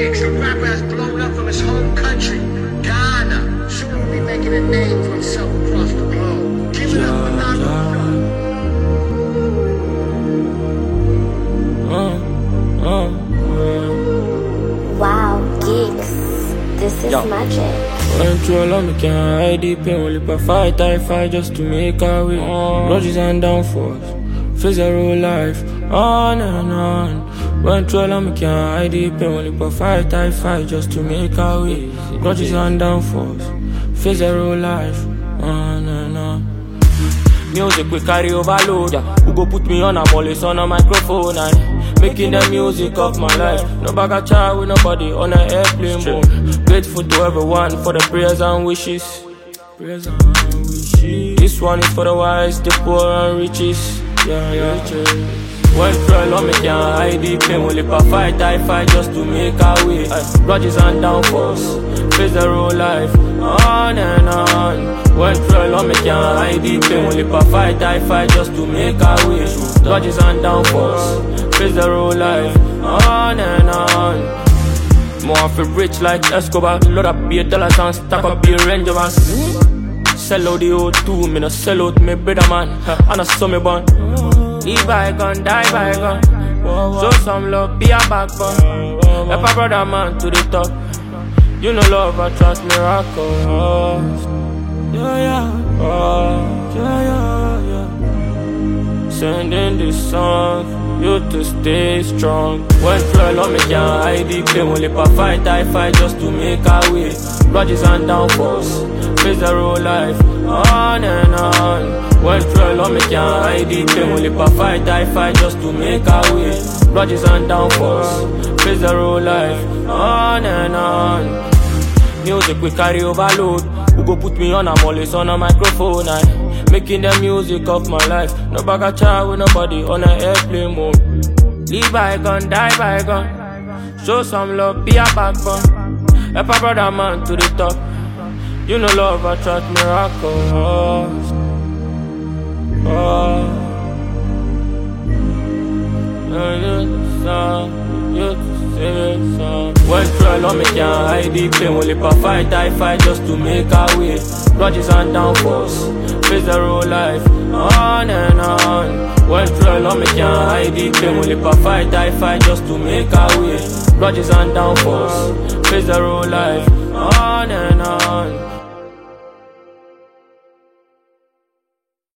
remix. A rapper has blown up from his home country, Ghana. Soon will be making a name for himself across the globe. Give it up for Naruto. Wow, geeks, this is magic. When true love me can't hide the pain. Only per fight, I fight just to make a way. Grudges and downfalls, face a real life, on and on. When true love me can't hide the pain. Only per fight, I fight just to make a way. Grudges and downfalls, face a real life, on and on. Music we carry overload, yeah. Who go put me on a mollis on a microphone and making the music of my life. No bag of child with nobody on an airplane mode. Grateful to everyone for the prayers and wishes. This one is for the wise, the poor and riches. When trial on me can't hide the pain. Only per fight, I fight just to make a way. Grudges and downfalls, face the real life, on and on. When trial on me can't hide the pain. Only per fight, I fight just to make a way. Grudges and downfalls, face the real life, on and on. More for rich like Escobar. Load up be a dollars and stack up be a range of us. Sell out the O2, me no sell out me brother man. And I saw me born. Live bygone, die bygone. Show some love, be a backbone. Help a brother man to the top. You know love attracts miracles. Sending this song, you to stay strong. When trial on me can't hide the pain. Only per fight, I fight just to make a way. Grudges and downfalls, face the real life, on and on. When trial on me can't hide the pain. Only per fight, I fight just to make a way. Grudges and downfalls, face the real life, on and on. Music we carry overload. Who go put me on a mollis on a microphone and making the music of my life. No bag of child with nobody on an airplane mode. Live bygone, die bygone. Show some love, be a backbone. Help a brother man to the top. You know love attracts miracles. When trial on me can't hide the pain. Only per fight, I fight just to make a way. Grudges and downfalls, face the real life, on and on. When trial on me can't hide the pain. Only per fight, I fight just to make a way. Grudges and downfalls, face the real life, on and on.